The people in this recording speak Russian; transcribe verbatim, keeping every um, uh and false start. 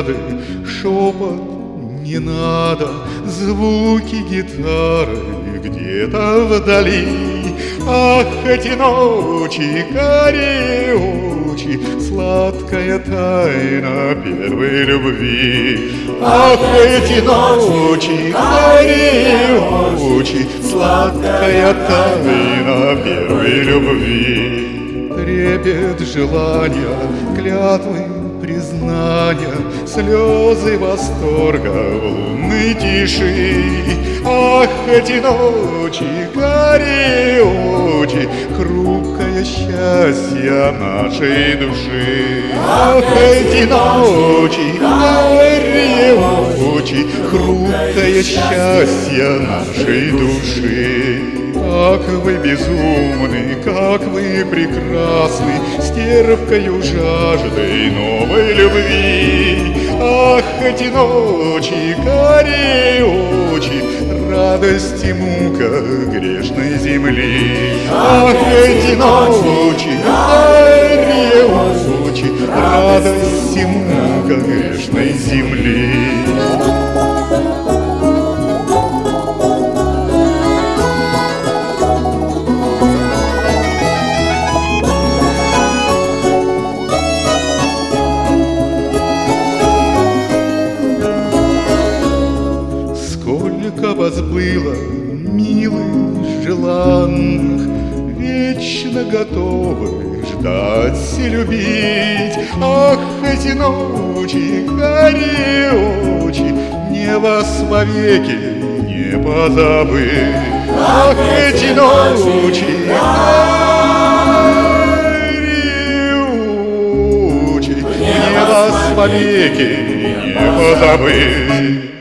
жажды, шепот не надо, звуки гитары где-то вдали. Ах, эти ночи, карие очи, сладкая тайна первой любви. Ах, эти ночи, карие очи, сладкая тайна первой любви. Трепет желания, клятвы, признания, слезы восторга в лунной тиши. Ах, эти ночи, карие очи, хрупкое счастье нашей души. Ах, эти ночи, карие очи, хрупкое счастье нашей души. Как вы безумны, как вы прекрасны, с терпкою жаждой новой любви. Ах, эти ночи, карие очи, радость и мука грешной земли. Ах, эти ночи, карие очи, радость и мука грешной земли. Сколько вас было, милых, желанных, вечно готовы ждать и любить. Ах, эти ночи, карие очи, мне вас вовеки не позабыть. Ах, эти ночи, карие очи, мне вас вовеки не позабыть.